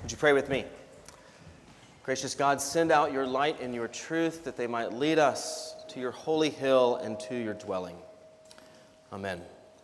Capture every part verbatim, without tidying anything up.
Would you pray with me? Gracious God, send out your light and your truth that they might lead us to your holy hill and to your dwelling. Amen.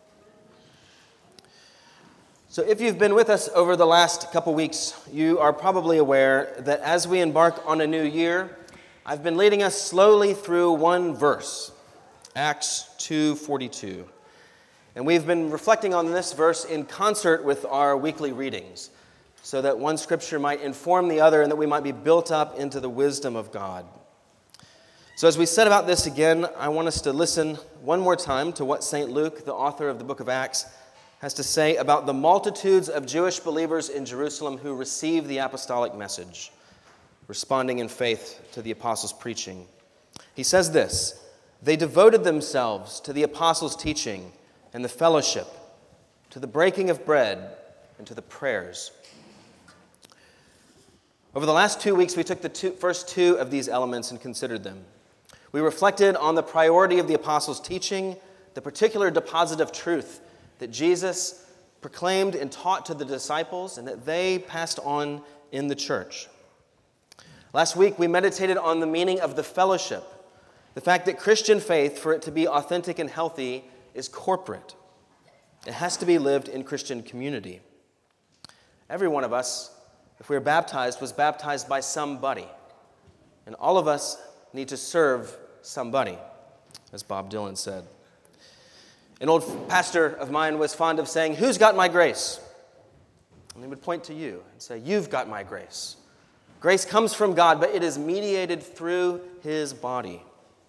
So if you've been with us over the last couple weeks, you are probably aware that as we embark on a new year, I've been leading us slowly through one verse, Acts two forty-two. And we've been reflecting on this verse in concert with our weekly readings, so that one scripture might inform the other and that we might be built up into the wisdom of God. So as we set about this again, I want us to listen one more time to what Saint Luke, the author of the book of Acts, has to say about the multitudes of Jewish believers in Jerusalem who received the apostolic message, responding in faith to the apostles' preaching. He says this: "They devoted themselves to the apostles' teaching and the fellowship, to the breaking of bread, and to the prayers." Over the last two weeks, we took the two, first two of these elements and considered them. We reflected on the priority of the apostles' teaching, the particular deposit of truth that Jesus proclaimed and taught to the disciples and that they passed on in the church. Last week, we meditated on the meaning of the fellowship, the fact that Christian faith, for it to be authentic and healthy, is corporate. It has to be lived in Christian community. Every one of us, if we are baptized, was baptized by somebody. And all of us need to serve somebody, as Bob Dylan said. An old pastor of mine was fond of saying, "Who's got my grace?" And he would point to you and say, "You've got my grace." Grace comes from God, but it is mediated through his body.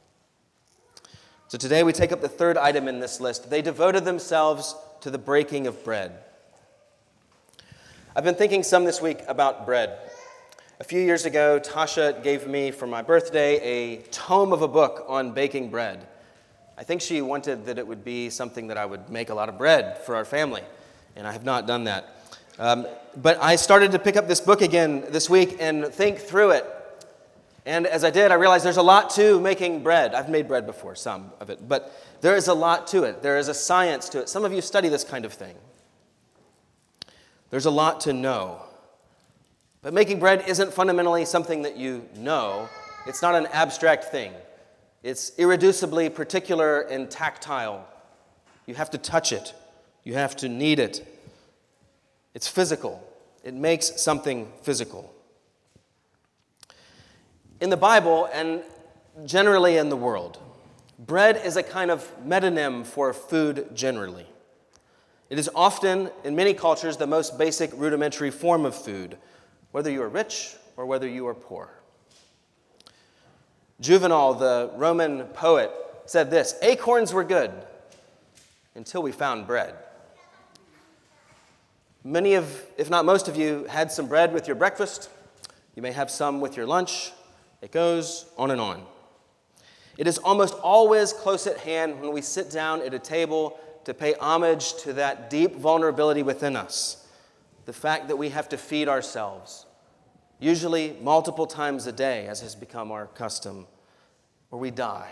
So today we take up the third item in this list. They devoted themselves to the breaking of bread. I've been thinking some this week about bread. A few years ago, Tasha gave me for my birthday a tome of a book on baking bread. I think she wanted that it would be something that I would make a lot of bread for our family, and I have not done that. Um, but I started to pick up this book again this week and think through it. And as I did, I realized there's a lot to making bread. I've made bread before, some of it, but there is a lot to it. There is a science to it. Some of you study this kind of thing. There's a lot to know. But making bread isn't fundamentally something that you know. It's not an abstract thing. It's irreducibly particular and tactile. You have to touch it. You have to knead it. It's physical. It makes something physical. In the Bible, and generally in the world, bread is a kind of metonym for food generally. It is often, in many cultures, the most basic rudimentary form of food, whether you are rich or whether you are poor. Juvenal, the Roman poet, said this: "Acorns were good until we found bread." Many of, if not most of you, had some bread with your breakfast. You may have some with your lunch. It goes on and on. It is almost always close at hand when we sit down at a table to pay homage to that deep vulnerability within us, the fact that we have to feed ourselves, usually multiple times a day, as has become our custom, or we die.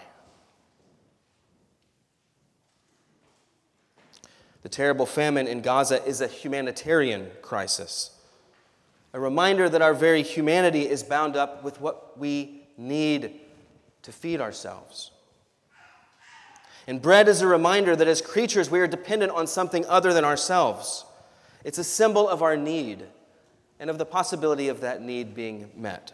The terrible famine in Gaza is a humanitarian crisis, a reminder that our very humanity is bound up with what we need to feed ourselves. And bread is a reminder that as creatures we are dependent on something other than ourselves. It's a symbol of our need and of the possibility of that need being met.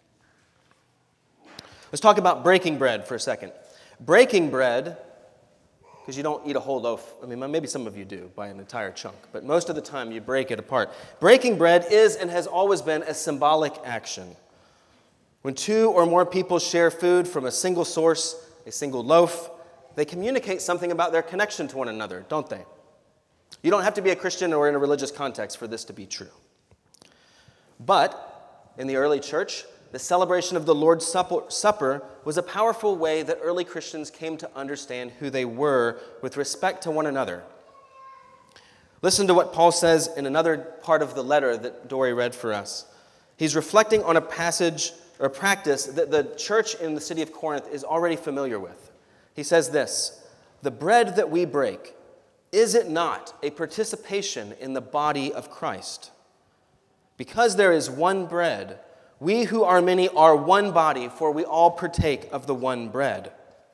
Let's talk about breaking bread for a second. Breaking bread, because you don't eat a whole loaf. I mean, maybe some of you do, by an entire chunk, but most of the time you break it apart. Breaking bread is and has always been a symbolic action. When two or more people share food from a single source, a single loaf, they communicate something about their connection to one another, don't they? You don't have to be a Christian or in a religious context for this to be true. But in the early church, the celebration of the Lord's Supper was a powerful way that early Christians came to understand who they were with respect to one another. Listen to what Paul says in another part of the letter that Dory read for us. He's reflecting on a passage or practice that the church in the city of Corinth is already familiar with. He says this: "The bread that we break, is it not a participation in the body of Christ? Because there is one bread, we who are many are one body, for we all partake of the one bread.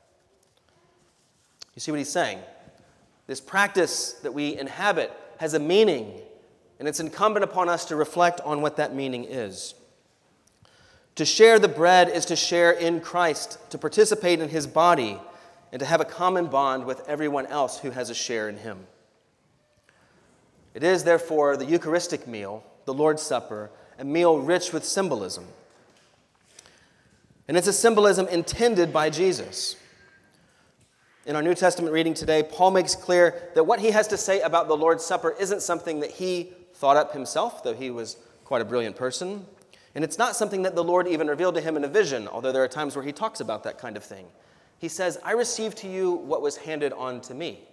You see what he's saying? This practice that we inhabit has a meaning, and it's incumbent upon us to reflect on what that meaning is. To share the bread is to share in Christ, to participate in his body, and to have a common bond with everyone else who has a share in him. It is, therefore, the Eucharistic meal, the Lord's Supper, a meal rich with symbolism. And it's a symbolism intended by Jesus. In our New Testament reading today, Paul makes clear that what he has to say about the Lord's Supper isn't something that he thought up himself, though he was quite a brilliant person. And it's not something that the Lord even revealed to him in a vision, although there are times where he talks about that kind of thing. He says, I received to you what was handed on to me.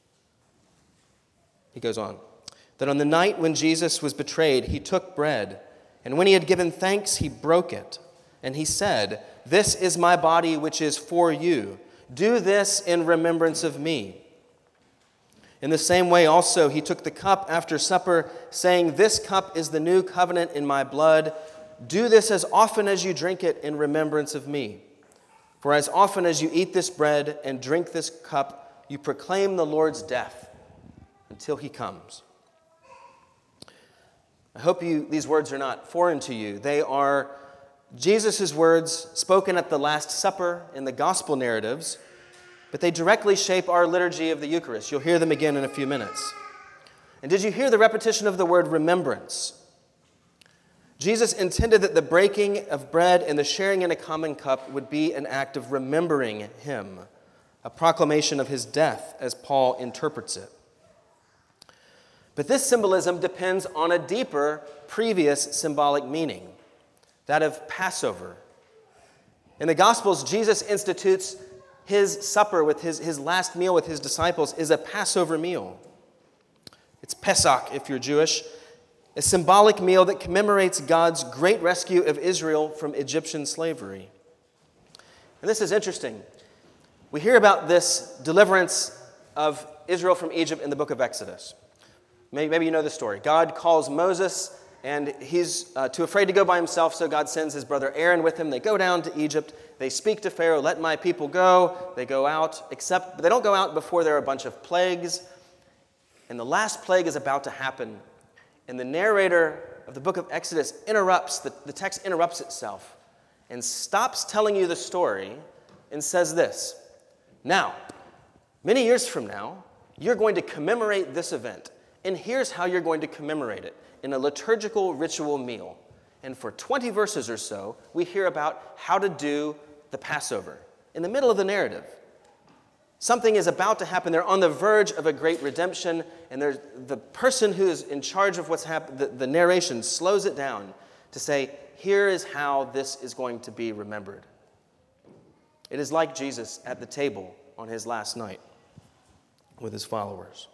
He goes on, that on the night when Jesus was betrayed, he took bread, and when he had given thanks, he broke it. And he said, this is my body which is for you. Do this in remembrance of me. In the same way also he took the cup after supper, saying, this cup is the new covenant in my blood. Do this as often as you drink it in remembrance of me. For as often as you eat this bread and drink this cup, you proclaim the Lord's death until he comes. I hope you, these words are not foreign to you. They are Jesus' words spoken at the Last Supper in the gospel narratives, but they directly shape our liturgy of the Eucharist. You'll hear them again in a few minutes. And did you hear the repetition of the word remembrance? Jesus intended that the breaking of bread and the sharing in a common cup would be an act of remembering him, a proclamation of his death, as Paul interprets it. But this symbolism depends on a deeper, previous symbolic meaning, that of Passover. In the Gospels, Jesus institutes his supper with his, his last meal with his disciples is a Passover meal. It's Pesach if you're Jewish, a symbolic meal that commemorates God's great rescue of Israel from Egyptian slavery. And this is interesting. We hear about this deliverance of Israel from Egypt in the book of Exodus. Maybe, maybe you know the story. God calls Moses, and he's uh, too afraid to go by himself, so God sends his brother Aaron with him. They go down to Egypt. They speak to Pharaoh, let my people go. They go out, except but they don't go out before there are a bunch of plagues. And the last plague is about to happen. And the narrator of the book of Exodus interrupts, the, the text interrupts itself and stops telling you the story and says this, now, many years from now, you're going to commemorate this event. And here's how you're going to commemorate it, in a liturgical ritual meal. And for twenty verses or so, we hear about how to do the Passover in the middle of the narrative. Something is about to happen. They're on the verge of a great redemption, and there's the person who is in charge of what's happened, the, the narration slows it down to say, here is how this is going to be remembered. It is like Jesus at the table on his last night with his followers.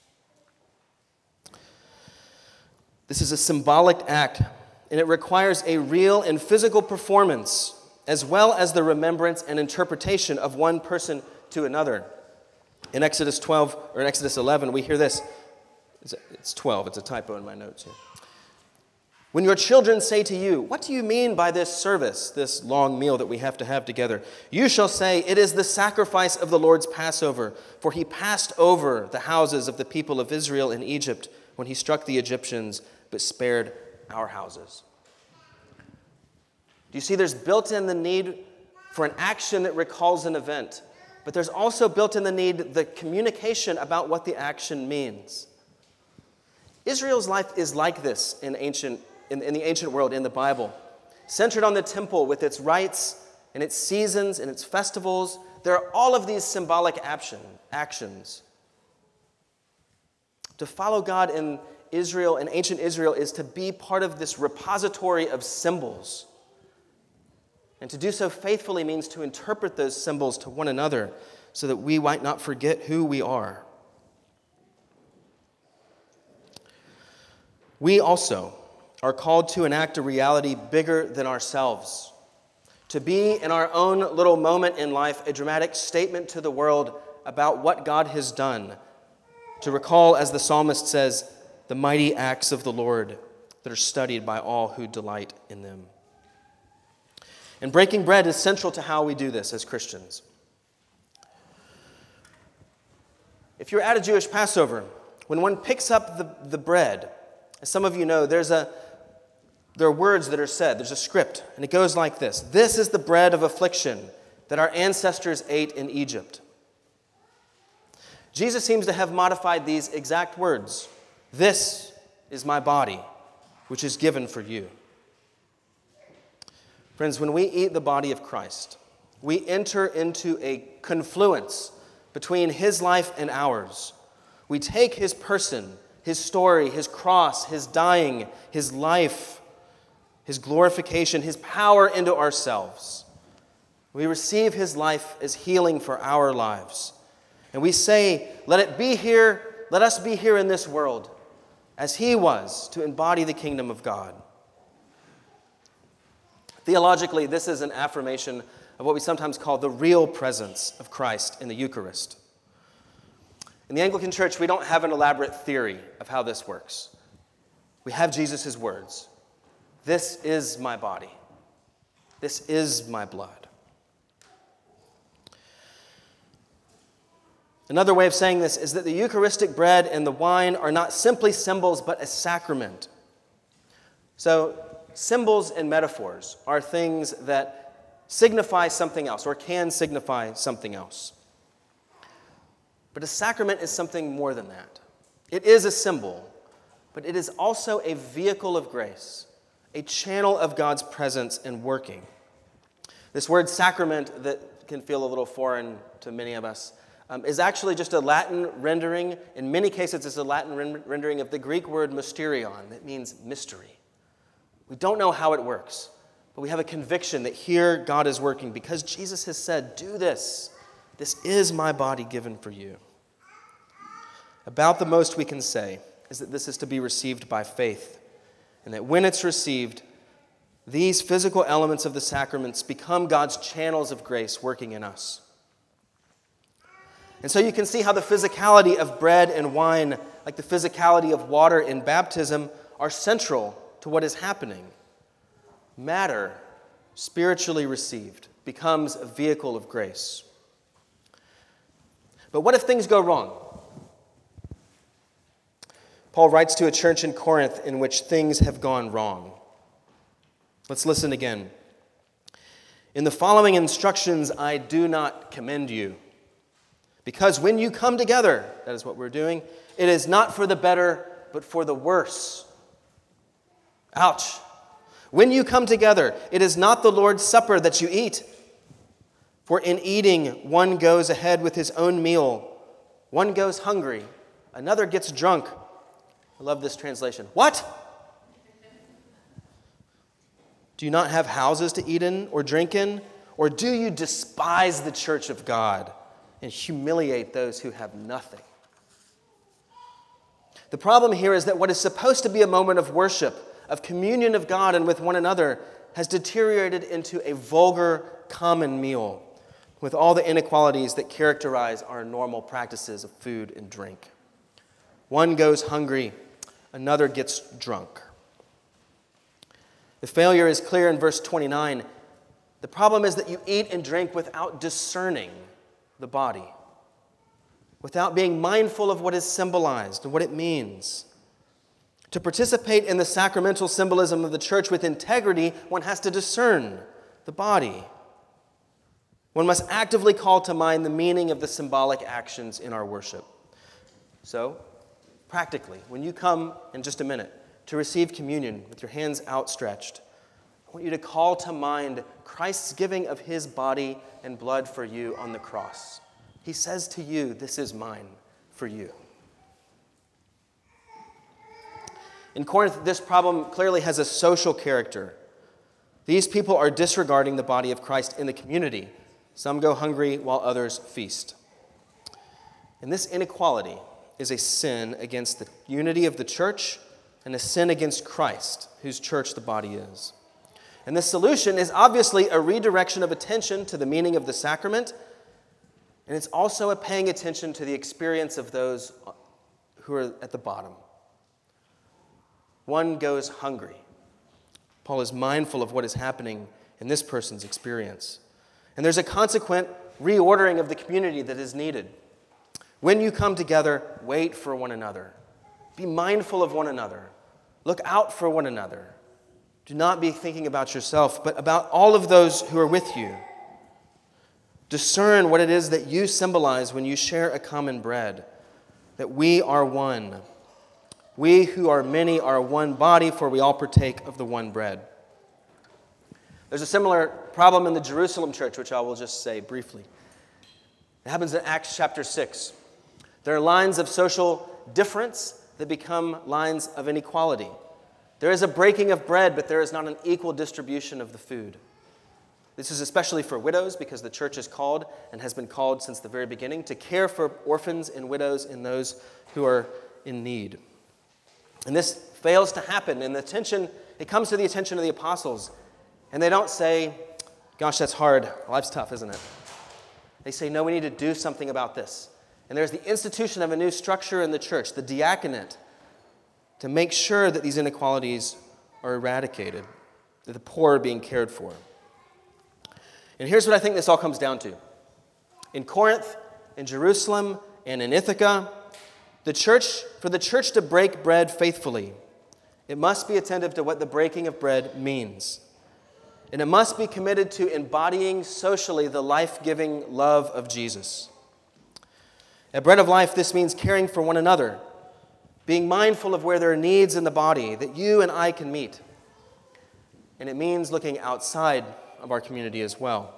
This is a symbolic act, and it requires a real and physical performance, as well as the remembrance and interpretation of one person to another. In Exodus twelve, or in Exodus eleven, we hear this. It's twelve, it's a typo in my notes here. When your children say to you, what do you mean by this service, this long meal that we have to have together? You shall say, it is the sacrifice of the Lord's Passover, for he passed over the houses of the people of Israel in Egypt when he struck the Egyptians, but spared our houses. Do you see there's built in the need for an action that recalls an event, but there's also built in the need the communication about what the action means. Israel's life is like this in ancient in, in the ancient world, in the Bible, centered on the temple with its rites and its seasons and its festivals. There are all of these symbolic action, actions. To follow God in Israel, in ancient Israel, is to be part of this repository of symbols. And to do so faithfully means to interpret those symbols to one another so that we might not forget who we are. We also are called to enact a reality bigger than ourselves, to be in our own little moment in life a dramatic statement to the world about what God has done, to recall, as the psalmist says, the mighty acts of the Lord, that are studied by all who delight in them. And breaking bread is central to how we do this as Christians. If you're at a Jewish Passover, when one picks up the, the bread, as some of you know, there's a, there are words that are said. There's a script, and it goes like this. This is the bread of affliction that our ancestors ate in Egypt. Jesus seems to have modified these exact words. This is my body, which is given for you. Friends, when we eat the body of Christ, we enter into a confluence between his life and ours. We take his person, his story, his cross, his dying, his life, his glorification, his power into ourselves. We receive his life as healing for our lives. And we say, let it be here, let us be here in this world, as he was, to embody the kingdom of God. Theologically, this is an affirmation of what we sometimes call the real presence of Christ in the Eucharist. In the Anglican Church, we don't have an elaborate theory of how this works. We have Jesus' words. This is my body. This is my blood. Another way of saying this is that the Eucharistic bread and the wine are not simply symbols, but a sacrament. So, symbols and metaphors are things that signify something else or can signify something else. But a sacrament is something more than that. It is a symbol, but it is also a vehicle of grace, a channel of God's presence and working. This word sacrament that can feel a little foreign to many of us um, is actually just a Latin rendering. In many cases, it's a Latin ren- rendering of the Greek word mysterion, that means mystery. We don't know how it works, but we have a conviction that here God is working because Jesus has said, do this. This is my body given for you. About the most we can say is that this is to be received by faith, and that when it's received, these physical elements of the sacraments become God's channels of grace working in us. And so you can see how the physicality of bread and wine, like the physicality of water in baptism, are central to what is happening. Matter, spiritually received, becomes a vehicle of grace. But what if things go wrong? Paul writes to a church in Corinth in which things have gone wrong. Let's listen again. In the following instructions, I do not commend you. Because when you come together, that is what we're doing, it is not for the better, but for the worse. Ouch. When you come together, it is not the Lord's Supper that you eat. For in eating, one goes ahead with his own meal. One goes hungry. Another gets drunk. I love this translation. What? Do you not have houses to eat in or drink in? Or do you despise the church of God and humiliate those who have nothing? The problem here is that what is supposed to be a moment of worship, of communion of God and with one another, has deteriorated into a vulgar common meal with all the inequalities that characterize our normal practices of food and drink. One goes hungry, another gets drunk. The failure is clear in verse twenty-nine. The problem is that you eat and drink without discerning the body, without being mindful of what is symbolized and what it means. To participate in the sacramental symbolism of the church with integrity, one has to discern the body. One must actively call to mind the meaning of the symbolic actions in our worship. So, practically, when you come in just a minute to receive communion with your hands outstretched, I want you to call to mind Christ's giving of his body and blood for you on the cross. He says to you, this is mine for you. In Corinth, this problem clearly has a social character. These people are disregarding the body of Christ in the community. Some go hungry while others feast. And this inequality is a sin against the unity of the church and a sin against Christ, whose church the body is. And the solution is obviously a redirection of attention to the meaning of the sacrament, and it's also a paying attention to the experience of those who are at the bottom. one goes hungry. Paul is mindful of what is happening in this person's experience. And there's a consequent reordering of the community that is needed. When you come together, wait for one another. Be mindful of one another. Look out for one another. Do not be thinking about yourself, but about all of those who are with you. Discern what it is that you symbolize when you share a common bread, that we are one. We who are many are one body, for we all partake of the one bread. There's a similar problem in the Jerusalem church, which I will just say briefly. It happens in Acts chapter six. There are lines of social difference that become lines of inequality. There is a breaking of bread, but there is not an equal distribution of the food. This is especially for widows, because the church is called and has been called since the very beginning to care for orphans and widows and those who are in need. And this fails to happen, and the attention, it comes to the attention of the apostles, and they don't say, gosh, that's hard, life's tough, isn't it? They say, no, we need to do something about this. And there's the institution of a new structure in the church, the diaconate, to make sure that these inequalities are eradicated, that the poor are being cared for. And here's what I think this all comes down to. In Corinth, in Jerusalem, and in Ithaca, the church, for the church to break bread faithfully, it must be attentive to what the breaking of bread means. And it must be committed to embodying socially the life-giving love of Jesus. At Bread of Life, this means caring for one another, being mindful of where there are needs in the body that you and I can meet. And it means looking outside of our community as well.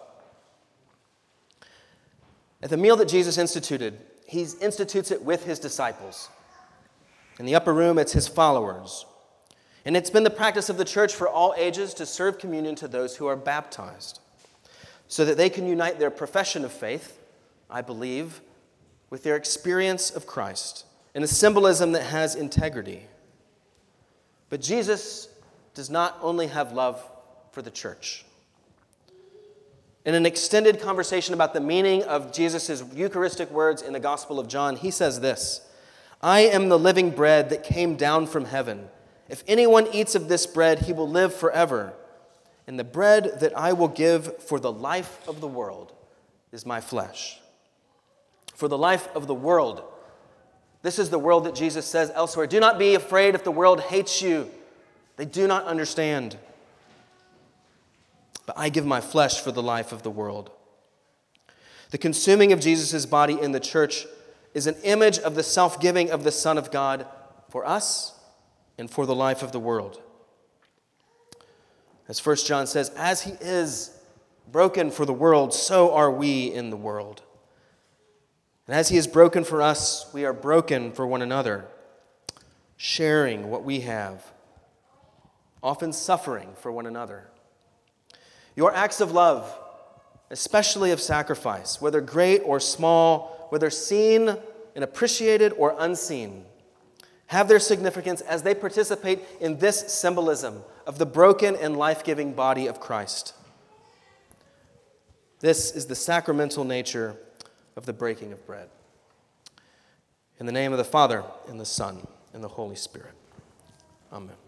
At the meal that Jesus instituted, he institutes it with his disciples. In the upper room, it's his followers. And it's been the practice of the church for all ages to serve communion to those who are baptized, so that they can unite their profession of faith, I believe, with their experience of Christ, in a symbolism that has integrity. But Jesus does not only have love for the church. In an extended conversation about the meaning of Jesus' Eucharistic words in the Gospel of John, he says this, I am the living bread that came down from heaven. If anyone eats of this bread, he will live forever. And the bread that I will give for the life of the world is my flesh. For the life of the world. This is the world that Jesus says elsewhere. Do not be afraid if the world hates you. They do not understand. But I give my flesh for the life of the world. The consuming of Jesus' body in the church is an image of the self-giving of the Son of God for us and for the life of the world. As First John says, as he is broken for the world, so are we in the world. And as he is broken for us, we are broken for one another, sharing what we have, often suffering for one another. Your acts of love, especially of sacrifice, whether great or small, whether seen and appreciated or unseen, have their significance as they participate in this symbolism of the broken and life-giving body of Christ. This is the sacramental nature of the breaking of bread. In the name of the Father, and the Son, and the Holy Spirit. Amen.